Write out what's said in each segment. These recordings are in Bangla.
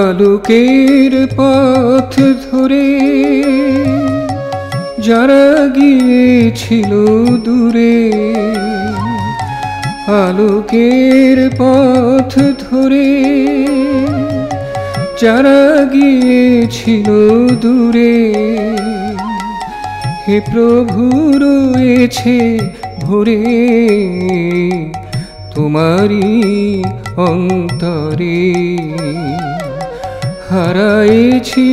আলোকের পথ ধরে যারা গিয়েছিল দূরে, আলোকের পথ ধরে যারা গিয়েছিল দূরে, হে প্রভু রয়েছে ভরে তোমারি অন্তরে। হারাইছি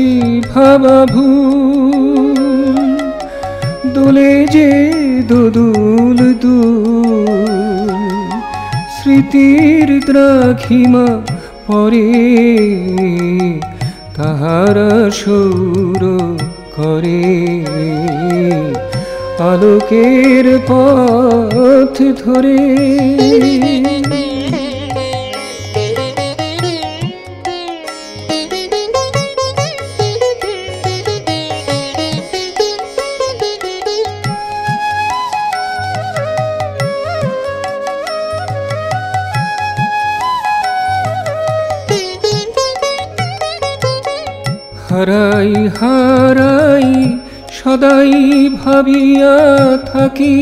ভাবাভুল, দোলে যে দোদুল দুল, স্মৃতির দ্রাঘিমা পরে তাহারা সুর করে। আলোকের পথ ধরে হারাই হারাই সদাই ভাবিয়া থাকি,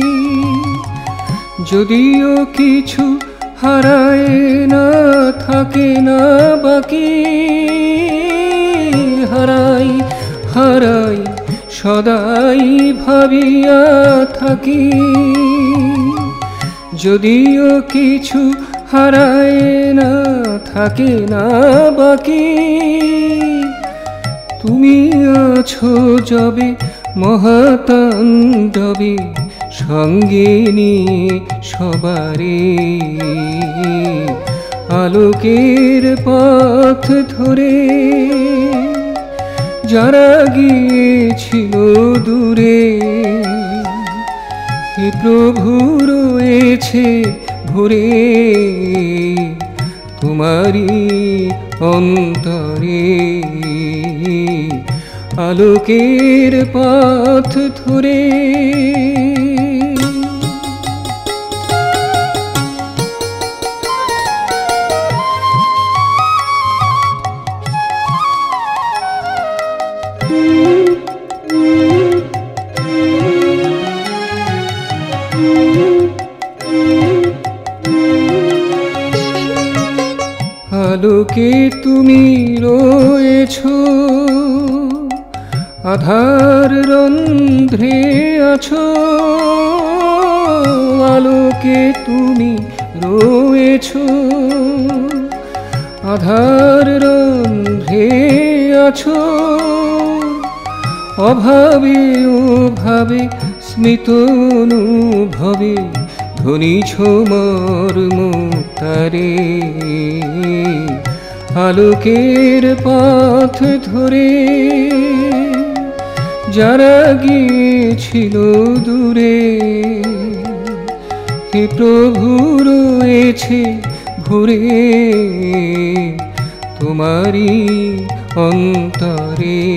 যদিও কিছু হারায় না থাকে না বাকি। হারাই হারাই সদাই ভাবিয়া থাকি, যদিও কিছু হারায় না থাকে না বাকি। তুমি আছো যবে মহাতাণ্ডবে, সঙ্গে নিয়ে সবারে। আলোকের পথ ধরে যারা গিয়েছিল দূরে, হে প্রভু রয়েছে ভরে তোমারি অন্তরে। আলোকের পথ ধরে আলোকে তুমি রয়েছো, আধার রন্ধ্রে আছো। আলোকে তুমি রয়েছো, আধার রন্ধ্রে আছো। অভাবে ওভাবে স্মৃত অনুভবে ধ্বনিছ মর্ম তারে। আলোকের পথ ধরে যারা গিয়েছিল দূরে, হে প্রভু রয়েছে ভরে তোমারি অন্তরে।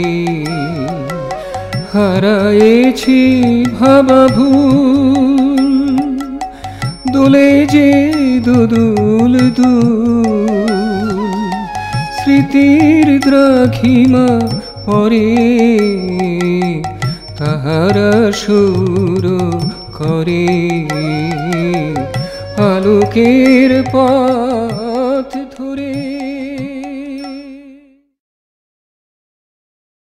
হারাইছি ভাবাভুল, দোলে যে দোদুল দুল, স্মৃতির দ্রাঘিমা পরে তাহারা সুর করে। আলোকের পথ ধরে